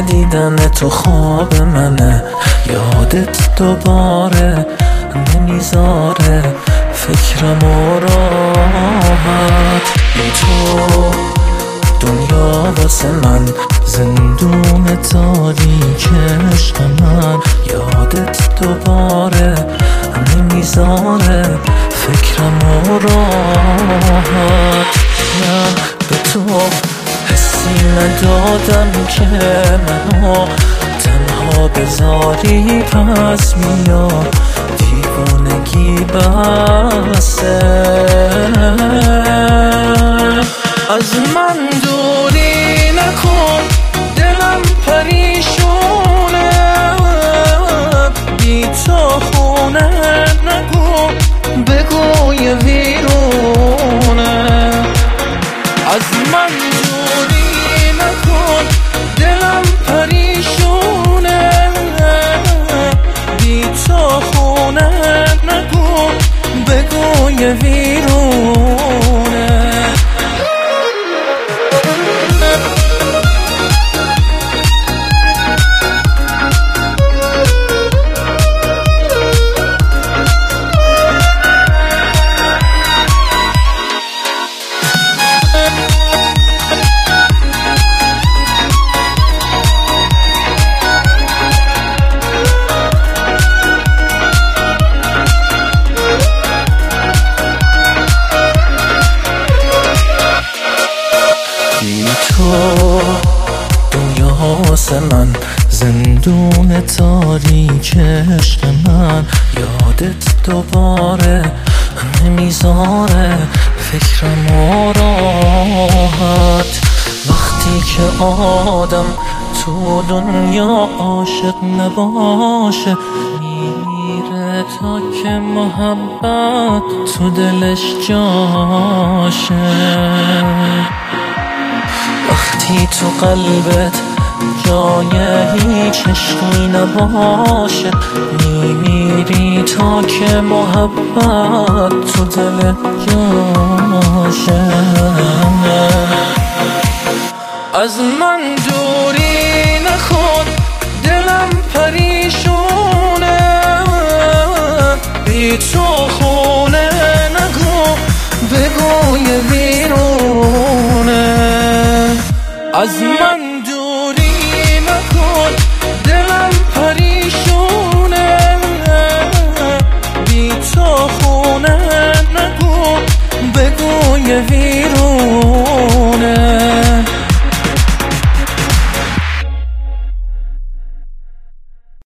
دیدن تو خواب منه، یادت دوباره نمیذاره فکرم و راحت. بی تو دنیا واسه من زندون تاریک عشق من، یادت دوباره نمیذاره فکرم و راحت. من به تو حسی ندادم که منو تنها بذاری، پس میاد دیوانگی بسه. از من دوری نکن، دلم پریشونه، بی تو خونه نگو، بگو یه ویرونه. از من دوری نکن، دلم پریشونه، بی تو خونه نگو، بگو یه ویرونه. دنیا واسه من زندون تاریک عشق من، یادت دوباره نمیذاره فکرم و راحت. وقتی که آدم تو دنیا عاشق نباشه، میمیره تا که محبت تو دلش جاشه. وقتی تو قلبت جای هیچ عشقی نباشه، میمیری تا که محبت تو دل جاشه. از من دوری نکن، دلم پریشونه، بی تو خونه نگو، بگو یه ویرونه. از من دوری نکن، دلم پریشونه، بی تو خونه نگو، بگو یه ویرونه.